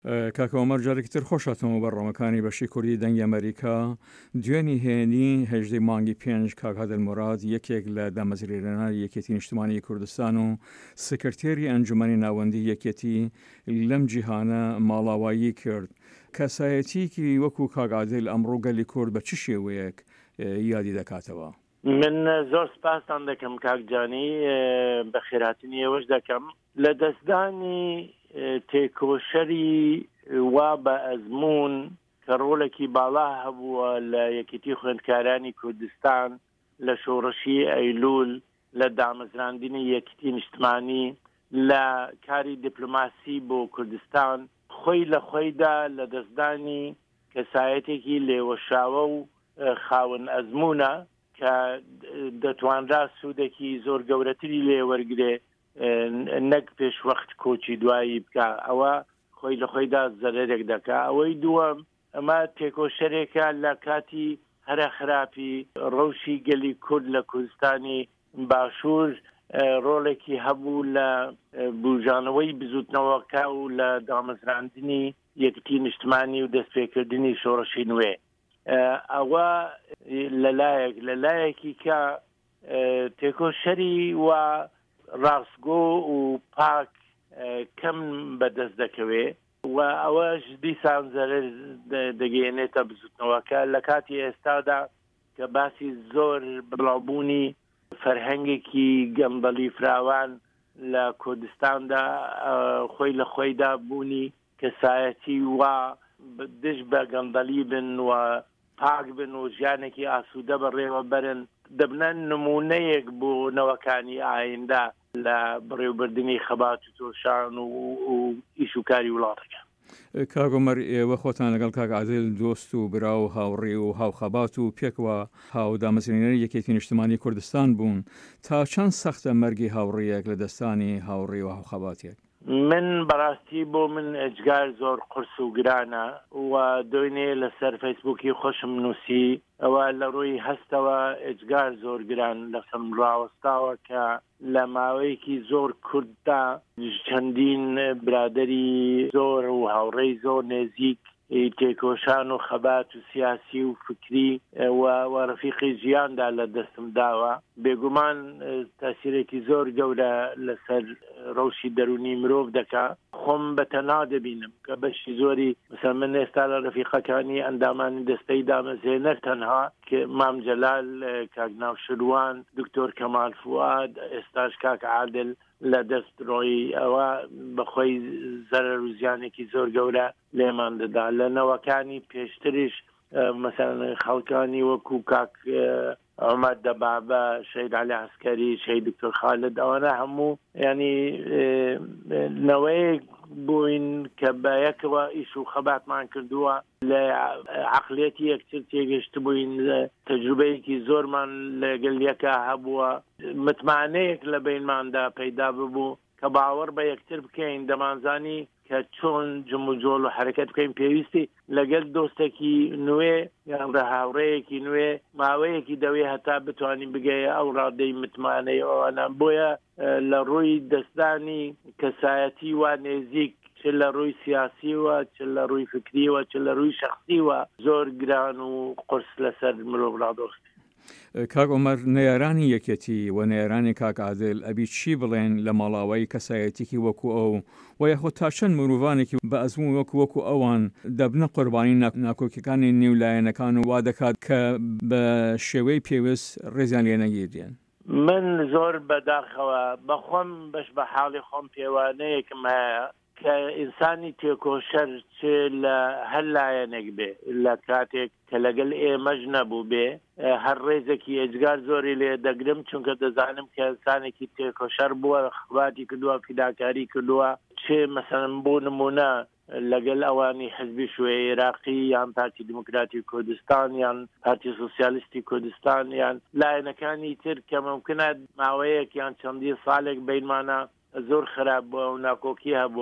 کاکەوەمەر جارێکتر خۆشاتەوە بەڕۆمەکانی بەشی کوردی دەنگی ئەمریکا دوێنی هێنی هێژدەی مانگی 5 کاک عادڵموراد یەکێک لە دامەزرێنەری یەکێتی نیشتیمانی کوردستان و سکرتێری ئەنجومەنی ناوەندی یەکێتی لەم جیهانە ماڵاوایی کرد. کەسایەتیکی وەکو کاک عادڵ ئەمڕۆ گەلی کورد بە چ شێوەیەک یادی دەکاتەوە؟ من زۆر سپاسان دەکەم کاکجانی، بە خێراتنی ئێوەش دەکەم لە دەستدانی تێکۆشەری وا بە ئەزمون کە ڕۆڵێکی باڵا هەبووە لە یەکێتی خوێندکارانی کوردستان لە شۆڕشی ئەیلول، لە دامەزراندنی یەکێتی نیشتمانی، لە کاری دیپلۆماسی بۆ کوردستان، خۆی لە خۆیدا لە دەستدانی کەسایەتێکی لێوەشاوە و خاوەن ئەزمونە کە دەتوانرا سوودێکی زۆر گەورەتری لێوەرگرێ نەک پێش وەخت کۆچی دوایی بکە. ئەوە خۆی لە خۆیدا زەرێک دەکا. ئەوەی دووەم، ئەمە تێکۆشەرێکە لە کاتی هەرە خراپی ڕەوشی گەلی کورد لە کوردستانی باشوور ڕۆڵێکی هەبوو لە بوژانەوەی بزوتنەوەکە و لە دامەزراندنی یەکێتی نیشتمانی و دەستپێکردنی شۆڕشی نوێ. ئەوە لەلایەکی کە تێکۆشەری و ڕاستگۆ و پاک کەم بەدەست دەکەوێ و ئەوەش دیسان زەرەر دەگەێنێتە بزوتنەوەکە لە کاتی ئێستادا کە باسی زۆر بڵاوبوونی فەرهەنگێکی گەمبەڵی فراوان لە کوردستاندا خۆی لە خۆیدا بوونی کەسایەتی و دژ بە گەمبەڵی بن و پاک بن و ژیانێکی ئاسوودە بەڕێوە بەرن دەبنە نمونەیەک بۆ نەوەکانی ئایندا لە بڕێوەبردننی خەبات و تۆشان و ئیش و کاری وڵاتەکە. کاگۆمەر، ئێوە خۆتان لەگەڵ کاک عادڵ دۆست و برا و هاوڕێ و هاوخەبات و پێکەوە هاودامەزرێنەری یەکێتی نیشتیمانی کوردستان بوون. تا چەند سەختە مەرگی هاوڕێیەک لە دەستانی هاوڕێ و هاوخەباتێک؟ من بەڕاستی بۆ من ئەجگار زۆر قرس و گرانە و دوێنێ لەسەر فەیسبووکی خۆشم نووسی ئەوە لە ڕووی هەستەوە ئەجگار زۆر گران لەسەر ڕاوەستاوە کە لە ماوەیەکی زۆر کورددا چەندین برادەری زۆر و هاوڕێی زۆر نێزیک تێکۆشان و خەبات و سیاسی و فکری و ڕەفیقی ژیاندا لە دەستم داوە. بێگومان تاسیرێکی زۆر گەورە لەسەر ڕەوشی دەرونی مرۆڤ دەکا. خۆم بەتەنها دەبینم کە بەشی زۆری مثلا من ئێستا لە ڕەفیقەکانی ئەندامانی دەستەی دامەزرێنەر تەنها کە مام جەلال، کاک ناوشروان، دکتۆر کەمال فواد، ئێستاش کاک عادڵ لە دەست ڕۆی ئەوە بەخۆی زەرەر و زیانێکی زۆر گەورە لێمان دەدا. لە نەوەکانی پێشتریش مەسەڵەن خەڵکانی وەکو کاک عومەر دەبابە، شەید عەلی عەسکەری، شەید دکتۆر خالد، ئەوانە هەموو ینی نەوەیەک بووین کە بە یەکەوە ئیش و خەباتمان کردووە، لە عەقڵیەتی یەکتر تێگەشت بووین، تەجروبەیەکی زۆرمان لەگەڵ یەکە هەبووە، متمانەیەک لە بینماندا پەیدا ببوو کە باوەڕ بە یەکتر بکەین. دەمانزانی کە چۆن جم و جۆڵ و حرەکەت بکەین پێویستی لەگەڵ دۆستێکی نوێ یان ڕەهاوڕەیەکی نوێ ماوەیەکی دەوێ هەتا بتوانین بگەیە ئەو ڕادەی متمانەی ئەوانە. بۆیە لە ڕووی دەستدانی کەسایەتی و نێزیک، چ لە ڕووی سیاسی وە، چ لە ڕووی فکری وە، چ لە ڕووی شەخصی وە، زۆر گران و قرس لەسەر مرۆڤ ڕادۆست. کاک عومەر، نەیارانی یەکێتی و نەیارانی کاک عادڵ ئەبی چی بڵێن لە ماڵاوایی کەسایەتێکی وەکو ئەو و یاخۆ تا چەند مرۆڤانێکی بە ئەزموون وەکو ئەوان دەبنە قوربانی ناکۆکیەکانی نێولایەنەکان و وا دەکات کە بە شێوەی پێویست ڕێزیان لێ نەگیردێن؟ من زۆر بەداخەوە بەخۆم بەش بە حاڵی خۆم پێوانەیەکم هەیە کە ئینسانی تێکۆشەر چ لە هەر لایەنێک بێ لە کاتێک کە لەگەڵ ئێمەش نەبوو بێ، هەر ڕێزێکی ئەجگار زۆری لێ دەگرم، چونکە دەزانم کە ئینسانێکی تێکۆشەر بووە، خەباتی کردووە، فیداکاری کردووە، چێ مەسەڵەن بۆ نمونە لەگەڵ ئەوانی حزبی شوێی عێراقی یان پارتی دموکراتی کوردستان یان پارتی سۆسیالیستی کوردستان یان لایەنەکانی تر کە ممکنە ماوەیەک یان چەندی ساڵێک بینمانە زۆر خراپ بووە و ناکۆکی هەبووە،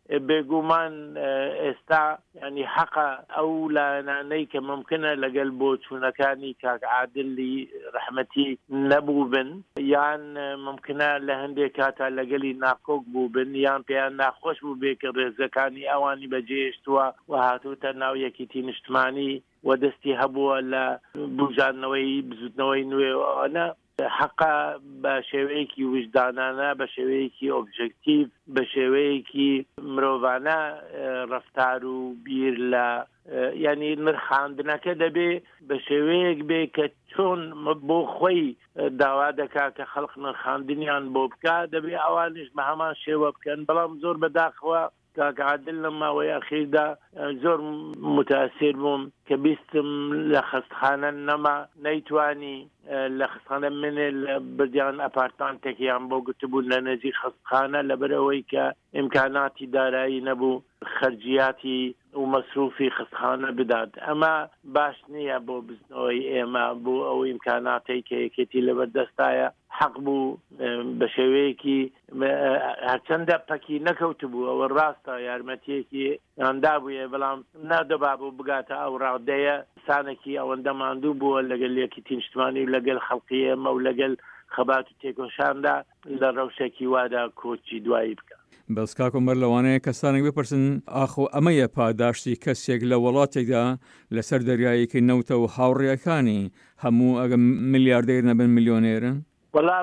بێگومان ئێستا ینی حەقە ئەو لایەنانەی کە ممکنە لەگەڵ بۆ چوونەکانی کاک عادلی ڕەحمەتی نەبوو بن یان ممکنە لە هەندێک کاتا لەگەلی ناکۆک بوو بن یان پێیان ناخۆش بوو بێ کە ڕێزەکانی ئەوانی بەجێهێشتووە و هاتووتە ناو یەکێتی نیشتمانی و دەستی هەبووە لە بژاردنەوەی بزوتنەوەی نوێوانە حەقا بە شێوەیەکی وجدانانە بە شێوەیەکی ئۆبژێکتیڤ بە شێوەیەکی مرۆڤانە ڕەفتار و بیر لە ینی نرخاندنەکە دەبێ بە شێوەیەک بێ کە چۆن بۆ خۆی داوا دەکا کە خەڵق نرخاندنیان بۆ بکە دەبێ ئەوانش بە هەمان شێوە بکەن بەڵام زۆر بەداخەوە کاک عادل لە ماوەی ئەخیردا زۆر متاثر بووم کە بیستم لە خەستخانە نەما نەیتوانی لە خستخانە منێ لە بردیان ئەپارتمانتێکیان بۆ گوتبوون لە نزیک خستخانە لەبەرەوەی کە ئیمکاناتی دارایی نەبوو خەرجیاتی و مەسروفی خستخانە بدات ئەمە باش نییە بۆ بزنەوەی ئێمە بۆ ئەو ئیمکاناتی کە یەکێتی لەبەردەستایە حەق بوو بە شێوەیەکی هەرچەندە پەکی نەکەوت بوو ئەوە ڕاستە یارمەتیەکی ئەندا بووە بەڵام نادەبا بوو بگاتە ئەو ڕادەیە سانێکی ئەوەندە ماندوو بووە لەگەل یەکێتی نیشتمانی و لەگەل خەڵقی ئێمە و لەگەل خەبات و تێکۆشاندا لە ڕەوشێکی وادا کۆچی دوایی بکە. بەس کاک عومەر لەوانەیە کەسانێک بپرسن ئاخۆ ئەمەیە پاداشتی کەسێک لە وڵاتێکدا لەسەر دەریایەکی نەوتە و هاوڕێیەکانی هەموو ئەگە ملیاردێر نەبن میلیۆنێرن؟ وەڵا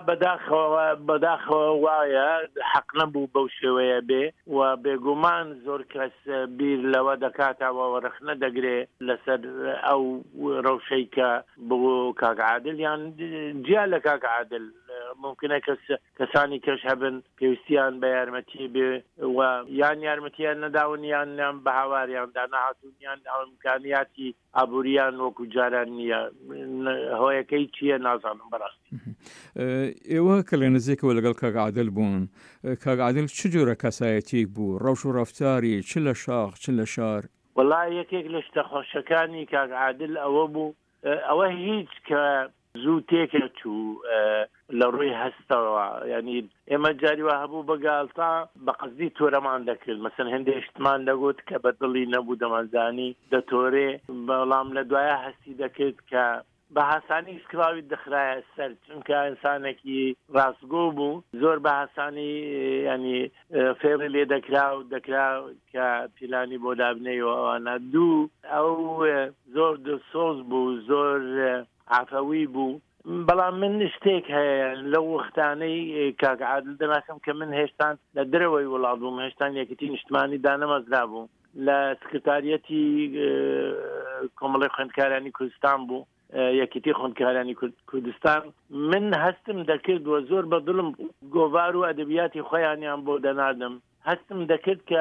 بەداخەوە وایە حەق نەبوو بەو شێوەیە بێ و بێگومان زۆر کەس بیر لەوە دەکاتەوە وەرەخنە دەگرێ لەسەر ئەو ڕەوشەی کە بۆ کاک عادل یان جیا لە کاک عادل ممکنە کەسانی کەش هەبن پێویستیان بە یارمەتی بێ و یان یارمەتیان نەداون یان بە هاواریاندا نەهاتوون یان ئەمکانیاتی ئابووریان وەکو جاران نییە هۆیەکەی چییە نازانم بەڕاستی. ئێوە کە لە نزیکەوە لەگەڵ کاک عادل بوون کاک عادل چ جۆرە کەسایەتیک بوو ڕەوش و ڕەفتاری چ لە شاخ چ لە شار؟ وەڵای یەکێک لە شتە خۆشەکانی کاک عادل ئەوە بوو ئەوە هیچ کە زوو تێکەچوو لە ڕووی هەستەوە ینی ئێمە جاریوە هەبوو بەگاڵتا بە قەزدی تۆرەمان دەکرد مەسەن هەندێک شتمان دەگوت کە بەدڵی نەبوو دەمانزانی دەتۆرێ بەڵام لە دوایە هەستی دەکرد کە بە هاسانی سکراوی دەخرایە سەر چونکە ئینسانێکی ڕاستگۆ بوو زۆر بە هاسانی ینی فێڕی لێ دەکرا کە پیلانی بۆ دابنەوە ئەوانە دوو ئەو زۆر دڵسۆز بوو زۆر عافەوی بوو بەڵام من شتێک هەیە لەو وەختانەی کاک عادل دەناسم کە من هێشتان لە درەوەی وڵات بووم هێشتان یەکێتی نیشتمانی دانەمەزرا بوو لە سکرتاریەتی کۆمەڵی خوێندکارانی کوردستان بوو یەکێتی خوێندکارانی کوردستان من هەستم دەکرد و زۆر بە دڵم گۆڤار و ئەدەبیاتی خۆیانیان بۆ دەنادم هەستم دەکرد کە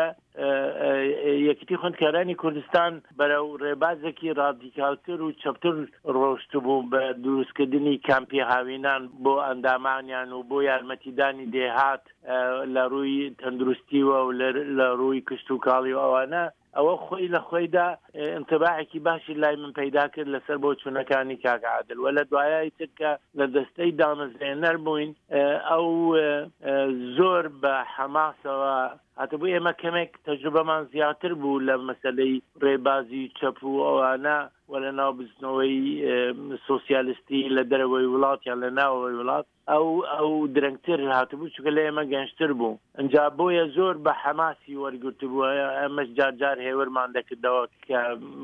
یەکێتی خوێندکارانی کوردستان بەرەو ڕێبازێکی ڕادیکالتر و چەپتر ڕۆشت بوو بە دروستکردنی کامپی هاوینان بۆ ئەندامانیان و بۆ یارمەتیدانی دێهات لە ڕووی تەندروستیوە و لە ڕووی کشت و کاڵی و ئەوانە ئەوە خۆی لە خۆیدا انتباعێکی باشی لای من پەیدا کرد لەسەر بۆ چوونەکانی کاک عادل و لە دوایای ترکە لە دەستەی دامەزرێنەر بووین ئەو زۆر بە حەماسەوە هاتەبوو ئێمە کەمێک تەجروبەمان زیاتر بوو لە مەسەلەی ڕێبازی چەپ و ئەوانە و لە ناو بزنەوەی سۆسیالیستی لە دەرەوەی وڵات یان لە ناوەوەی وڵات ئەو درەنگتر هاتبوو چونکە لە ئێمە گەنجتر بوو ئەنجا بۆیە زۆر بە حەماسی وەرگرت بووە ئەمەش جار هێورمان دەکردەوە کە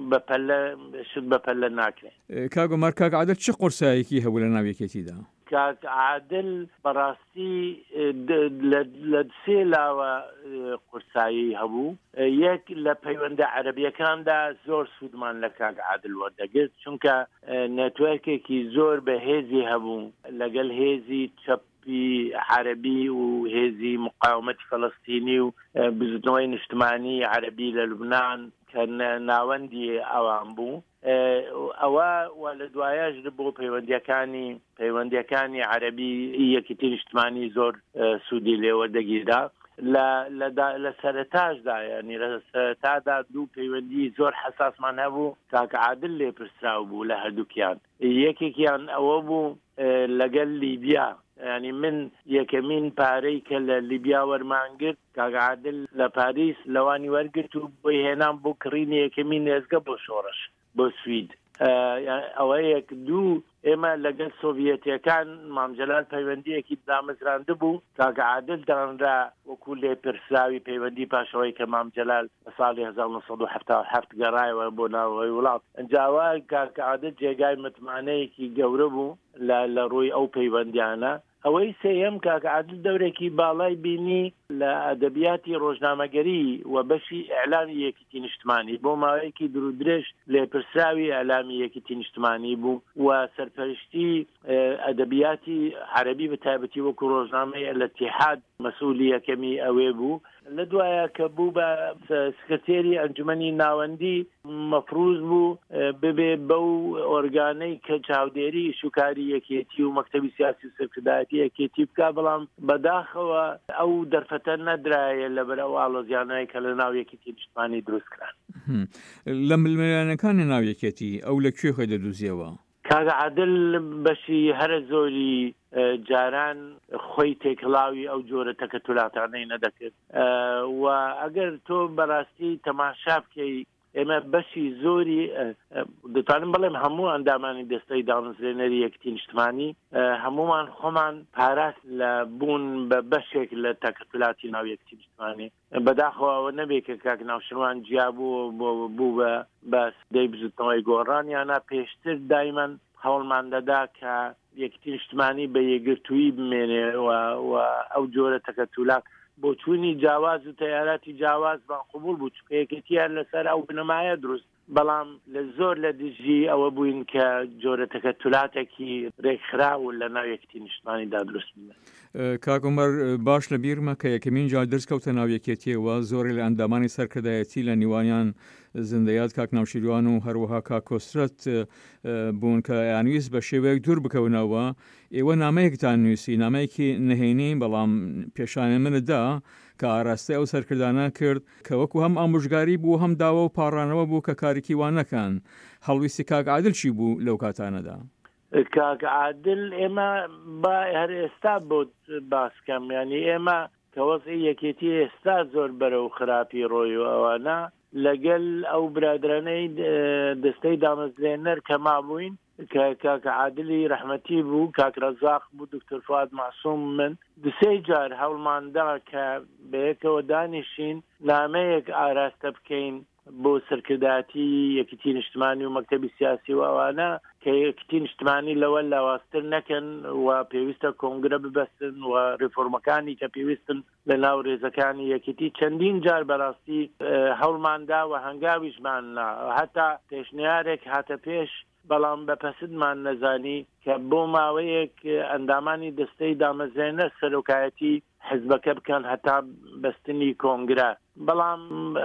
شت بەپەلە ناکرێت. کاک عومەر کاک عادل چ قورسایەکی هەبوو لە ناو یەکێتیدا؟ کاک عادل بەڕاستی لە سێ لاوە قورسایی هەبوو یەک لە پەیوەندە عەرەبیەکاندا زۆر سوودمان لە کاک عادل وەردەگرت چونکە نێتوەرکێکی زۆر بەهێزی هەبوو لەگەڵ هێزی چەپی عەرەبی و هێزی مقاومەتی فەڵەستینی و بزنەوەی نیشتمانی عەرەبی لە لوبنان کە ناوەندی ئەوان بوو ئەوە لە دوایەش بۆ پەیوەندیەکانی عەرەبی یەکێتی نیشتمانی زۆر سوودی لێوەردەگیردا لە سەرەتاشدا ینی لە سەرەتادا دوو پەیوەندی زۆر حەساسمان هەبوو کاک عادل لێ پرسراو بوو لە هەردووکیان یەکێکیان ئەوە بوو لەگەل لیبیا ینی من یەکەمین پارەی کە لە لیبیا وەرمانگرت کاک عادل لە پاریس لەوانی وەرگرت و بۆی هێنام بۆ کڕینی یەکەمین هێزگە بۆ شۆڕش بۆ سوید ئەوە یەک دوو ئێمە لەگەڵ سۆڤیەتیەکان مامجەلال پەیوەندیەکی دامەزراندە بوو کاک عادل دەڕەنرا وەکو لێپرسراوی پەیوەندی پاشەوەی کە مامجەلال لە ساڵی 1977 گەڕایەوە بۆ ناوەوەی وڵات ئەنجاوە کاک عادل جێگای متمانەیەکی گەورە بوو لە ڕووی ئەو پەیوەندیانە ئەوەی سێیەم کاک عادل دەورێکی باڵای بینی لە ئەدەبیاتی ڕۆژنامەگەری و بەشی ئەعلامی یەکێتی نیشتمانی بۆ ماوەیەکی درودرێژ لێپرسراوی ئەعلامی یەکێتی نیشتمانی بوو و سەرپەرشتی ئەدەبیاتی عەرەبی بەتایبەتی وەکو ڕۆژنامەی الاتحاد مەسئولی یەکەمی ئەوێ بوو لە دوایە کە بوو بە سکرتێری ئەنجومەنی ناوەندی مەفروض بوو ببێ بەو ئۆرگانەی کە چاودێری شوکاری یەکێتی و مەکتەبی سیاسی و سەرکردایەتی یەکێتی بکا بەڵام بەداخەوە ئەو دەرفەتە نەدرایە لەبەر ئەو ئاڵۆزیانەی کە لە ناو یەکێتی نیشتمانی دروستکران لە ململانەکانی ناو یەکێتی ئەو لەکوێ خۆی دەدوزیەوە کاک عادل بەشی هەرە زۆری جاران خۆی تێکڵاوی ئەو جۆرە تەکەتولاتانەی نەدەکرد و ئەگەر تۆ بەڕاستی تەماشا بکەی ئێمە بەشی زۆری دەتوانم بڵێم هەموو ئەندامانی دەستەی دامەزرێنەری یەکێتی نیشتمانی هەمومان خۆمان پاراست لە بوون بە بەشێک لە تەکەتولاتی ناو یەکێتی نیشتمانی بەداخەوە نەبێت کە کاک ناوشنوان جیابوو بوو بە دەی بزوتنەوەی گۆڕانیانە پێشتر دایمەن هەوڵمان دەدا کە یەکێتی نیشتمانی بە یەکگرتووی بمێنێ و ئەو جۆرە تەکەتولات بۆ چوونی جیاواز و تەیاراتی جیاواز بان قبول بوو چکە یەکێتیان لەسەر ئەو بنەمایە دروست بەڵام لە زۆر لە دژی ئەوە بووین کە جۆرە تەکەتولاتێکی ڕێکخراو لە ناو یەکێتی نیشتمانیدا دروست بوون. کاک عومەر باش لە بیرمە کە یەکەمین جار دەستکەوتە ناو یەکێتیەوە زۆری لە ئەندامانی سەرکردایەتی لە نیوانیان زندەیات کاک ناوشیروان و هەروەها کاک کۆسرەت بوون کە یانویست بە شێوەیەک دوور بکەونەوە ئێوە نامەیەکتان نووسی نامەیەکی نهێنی بەڵام پێشانە منتدا کە ئاراستەی ئەو سەرکردانە کرد کە وەکو هەم ئامۆژگاری بوو هەم داوە و پاڕانەوە بوو کە کارێکی وان نەکەن هەڵویستی کاک عادل چی بوو لەو کاتانەدا؟ کاک عادل ئێمە با هەر ئێستا بۆ باسکەم ینی ئێمە کە وەزعی یەکێتی ئێستا زۆر بەرەو خراپی ڕۆی و ئەوانە لەگەل ئەو برادرانەی دەستەی دامەزرێنەر کە مابووین کە کاک عادلی ڕەحمەتی بوو کاک ڕەزاق بوو دکتۆر فواد معسووم من دوسێ جار هەوڵماندا کە بەیەکەوە دانیشین نامەیەک ئاراستە بکەین بۆ سەرکردایەتی یەکێتی نیشتمانی و مەکتەبی سیاسی و ئەوانە کە یەکێتی نیشتمانی لەوە لاواستر نەکەن و پێویستە کۆنگرە ببەستن و ڕێفۆرمەکانی کە پێویستن لە ناو ڕێزەکانی یەکێتی چەندین جار بەڕاستی هەوڵماندا و هەنگاویشمان هەتا پێشنیارێک هاتە پێش بەڵام بەپەسدمان نەزانی کە بۆ ماوەیەک ئەندامانی دەستەی دامەزرێنەر سەرۆکایەتی حزبەکە بکەن هەتا بەستنی کۆنگرە بەڵام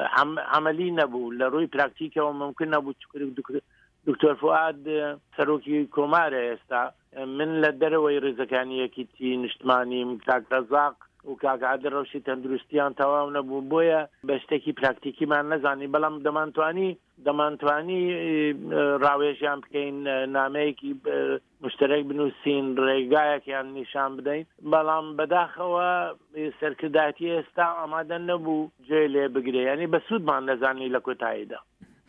عملی نەبوو لە ڕووی پراکتیکەوە ممکن نەبوو دکتۆر فواد سەرۆکی کۆمارە ئێستا من لە دەرەوەی ڕێزەکانی یەکێتی نیشتمانیم کاک ڕەزاق و کاک عادل ڕەوشی تەندروستیان تەواو نەبوو بۆیە بە شتێکی پراکتیکیمان نەزانی بەڵام دەمانتوانی ڕاوێژیان بکەین نامەیەکی مشترک بنووسین ڕێگایەکیان نیشان بدەین بەڵام بەداخەوە سەرکردایەتی ئێستا ئامادە نەبوو گوێ لێ بگرێ ینی بە سوودمان نەزانی لە کۆتاییدا.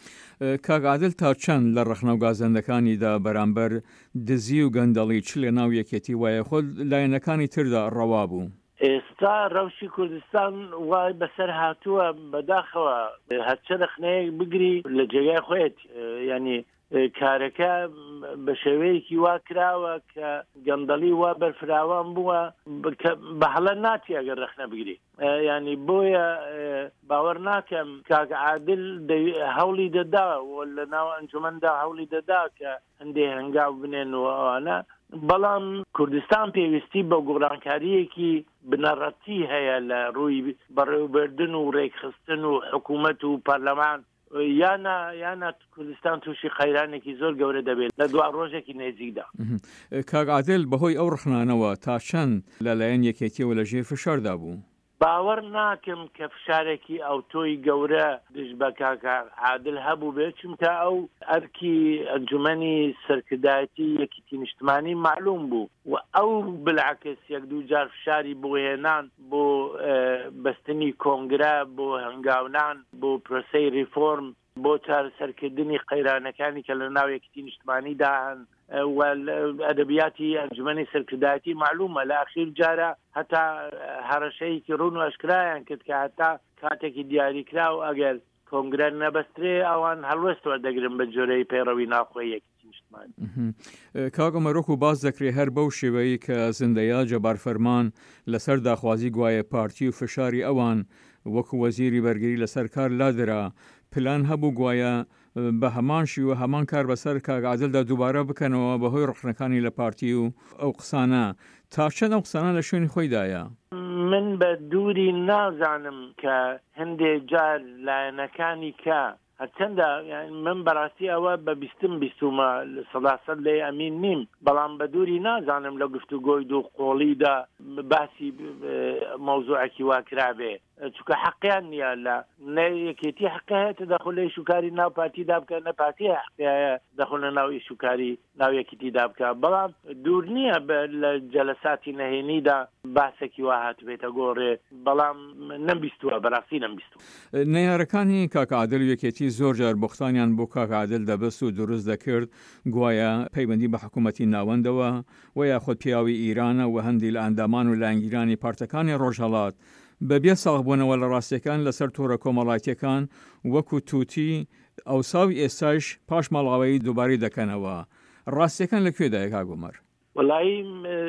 کاک عادل تا چەند لە ڕەخنە و گازەندەکانیدا بەرامبەر دزی و گەندەڵی چ لە ناو یەکێتی وایە خۆ لایەنەکانی تردا ڕەوا بوو؟ ئێستا ڕەوشی کوردستان وای بەسەر هاتووە بەداخەوە هەرچە رەخنەیەک بگری لە جێگای خۆیت ینی کارەکە بە شێوەیەکی وا کراوە کە گەندەڵی وا بەرفراوان بووە بە هەڵە ناتی ئەگەر رەخنە بگری ینی بۆیە باوەڕ ناکەم کاک عادل هەوڵی دەدا و لە ناو ئەنجومەندا هەوڵی دەدا کە هەندێک هەنگاو بنێنەوە ئەوانە بەڵام کوردستان پێویستی بە گۆڕانکاریەکی بنەڕەتی هەیە لە ڕووی بەڕێوەبردن و ڕێکخستن و حکوومەت و پەرلەمان یانە کوردستان تووشی خەیرانێکی زۆر گەورە دەبێت لە دوا ڕۆژێکی نێزیکدا. کاک عادل بەهۆی ئەو ڕخنانەوە تا چەند لەلایەن یەکێتیەوە لە ژێر فشاردا بوو؟ باوەڕ ناکەم کە فشارێکی ئەوتۆی گەورە دژ بە کاکە عادل هەبوو بێت چونکە ئەو ئەرکی ئەنجومەنی سەرکردایەتی یەکێتی نیشتمانی معلوم بوو و ئەو بالعکس یەک دوو جار فشاری بۆ هێنان بۆ بەستنی کۆنگرە بۆ هەنگاونان بۆ پرۆسەی ریفۆرم بۆ چارەسەرکردنی قەیرانەکانی کە لە ناو یەکێتی نیشتمانیدا هەن و ئەدەبیاتی ئەنجومەنی سەرکردایەتی معلومە لە ئاخیر جارە هەتا هەڕەشەیەکی ڕوون و ئەشکرایان کرد کە هەتا کاتێکی دیاریکرا و ئەگەر کۆنگرە نەبەسترێ ئەوان هەڵوەست وەردەگرن بە جۆرەی پەیڕەوی ناوخۆی یەکێتی نیشتمانی. کاکە مەرۆک و باز دەکرێت هەر بەو شێوەیە کە زندەیە جەبار فەرمان لەسەر داخوازی گوایە پارتی و فشاری ئەوان وەکو وەزیری بەرگری لەسەر کار لادرا پلان هەبوو گوایە بە هەمانشی و هەمان کار بەسەر کاک عادلدا دووبارە بکەنەوە بەهۆی ڕخنەکانی لە پارتی و ئەو قسانە تا چەند ئەو قسانە لە شوێنی خۆیدایە؟ من بە دووری نازانم کە هەندێک جار لایەنەکانی کە هەرچەندە من بەڕاستی ئەوە بە بیستمە سەداسەد لێ ئەمین نیم بەڵام بە دووری نازانم لە گفتوگۆی دوو قۆڵیدا باسی مەوزوعێکی واکرابێ چونکە حەقیان نییە لە یەکێتی حەقەیەتە دەخۆ لە ئیشوکاری ناو پارتیدا بکە نە پارتی حەقەیە دەخۆ لە ناو ئیشوکاری ناو یەکێتیدا بکە بەڵام دوور نییە لە جەلەساتی نەهێنیدا باسێکی وا هاتبێتە گۆڕێ بەڵام نەمبیستووە بەڕاستی نەمبیستووە. نەیارەکانی کاک عادل و یەکێتی زۆر جار بوختانیان بۆ کاک عادل دەبەست و دروست دەکرد گوایە پەیوەندی بە حکوومەتی ناوەندەوە و یاخود پیاوی ئیرانە و هەندی لە ئەندامان و لانگیرانی پارتەکانی ڕۆژهەڵات بەبێ ساڵبوونەوە لە ڕاستیەکان لەسەر تۆرە کۆمەڵایەتیەکان وەکو تووتی ئەوساوی ئێستاش پاش ماڵاوایی دووباری دەکەنەوە. ڕاستیەکان لەکوێدایە کاگومەر؟ وەڵایی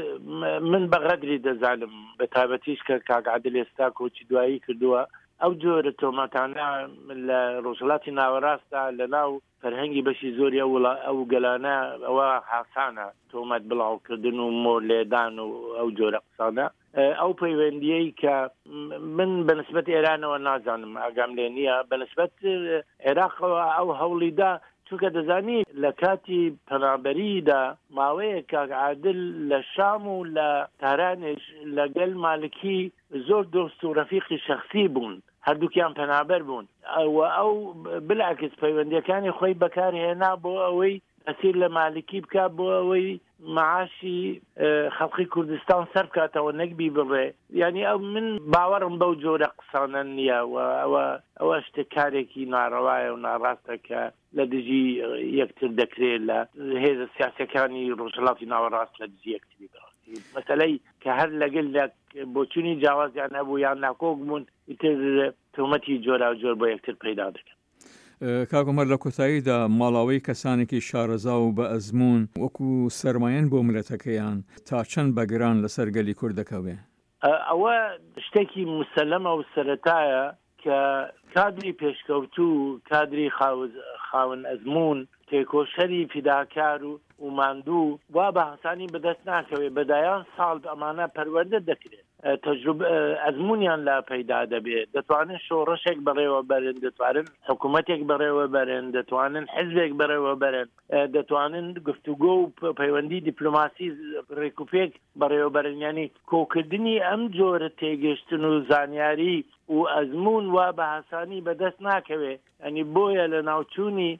من بەغەدری دەزانم بە تایبەتیش کە کاک عادل ئێستا کۆچی دوایی کردووە ئەو جۆرە تۆمەتانە لە ڕۆژهەڵاتی ناوەڕاستدا لە ناو فەرهەنگی بەشی زۆری ئەو گەلانە ئەوە حاسانە تۆمەت بڵاوکردن و مۆر لێدان و ئەو جۆرە قسانە ئەو پەیوەندیەی کە من بەنسبەت ئێرانەوە نازانم ئاگام لێ نییە بەنسبەت عێراقەوە ئەو هەوڵیدا چونکە دەزانی لە کاتی پەنابەریدا ماوەیە کاک عادل لە شام و لە تارانێش لەگەل مالکی زۆر دۆست و ڕەفیقی شەخسی بوون هەردووکیان پەنابەر بوون ئەو بلعکس پەیوەندیەکانی خۆی بەکارهێنا بۆ ئەوەی ئەسیر لە مالکی بکە بۆ ئەوەی معاشی خەڵقی کوردستان سەر بکاتەوە نەکبی بڕێ یعنی ئەو من باوەڕم بەو جۆرە قسانە نییە و ئەوە شتێکارێکی ناڕەوایە و ناڕاستە کە لە دژی یەکتر دەکرێت لە هێزە سیاسەکانی ڕۆژهەڵاتی ناوەڕاست لە دژی یەکتری مەسەلەی کە هەر لەگەل لە بۆچوونی جیاوازیان هەبوو یان ناکۆک بوون ئیتر تۆمەتی جۆرا جۆر بۆ یەکتر پەیدا دەکەن. کاگومەر لە کۆتاییدا ماڵاوەی کەسانێکی شارەزا و بە ئەزمون وەکو سەرمایەن بۆ ملەتەکەیان تا چەند بەگران لەسەر گەلی کوردەکەوێ ئەوە شتێکی مسەلەمە و سەرەتایە کە کادری پێشکەوتوو کادری خاون ئەزمون تێکۆشەری فیداکار و ماندوو وا بە حەسانی بەدەست ناکەوێت بەدایان ساڵ ئەمانە پەروەردە دەکرێت تەجروبە ئەزمونیان لا پەیدا دەبێت دەتوانن شۆڕەشێک بەڕێوە بەرن دەتوانن حکوومەتێک بەڕێوە بەرن دەتوانن حزبێک بەڕێوە بەرن دەتوانن گفتوگۆ و پەیوەندی دیپلۆماسی ڕێکوپێک بەڕێوە بەرن ینی کۆکردنی ئەم جۆرە تێگەشتن و زانیاری و ئەزمون وا بە حەسانی بەدەست ناکەوێت ئەنی بۆیە لە ناوچوونی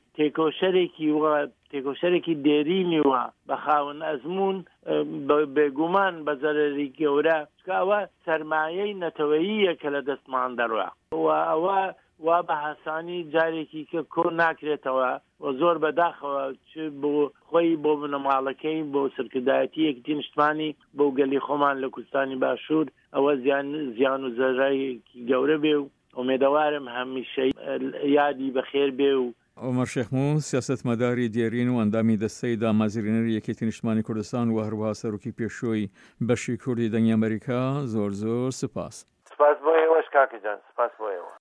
تێکۆشەرێکی دێرینی وە بە خاون ئەزمون بێگومان بە زەرەری گەورە ئەوە سەرمایەی نەتەوەییە کە لە دەستمان دەڕوا ئەوە وا بە حەسانی جارێکی کە کۆ ناکرێتەوە و زۆر بەداخەوە چ بۆ خۆی بۆ بنەماڵەکەی بۆ سەرکردایەتی یەکێتی نیشتمانی بۆ گەلی خۆمان لە کوردستانی باشوور ئەوە زیان و زەرایەکی گەورە بێ و ئومێدەوارم هەمیشەی یادی بەخێر بێ و عومەر شێخموو سیاسەتمەداری دێرین و ئەندامی دەستەی دامەزرێنەری یەکێتی نیشتمانی کوردستان و هەروەها سەرۆکی پێشووی بەشی کوردی دەنگی ئەمریکا زۆر سپاس. سپاس بۆ ئێوەش کاکە جان سپاس بۆ ئێوە.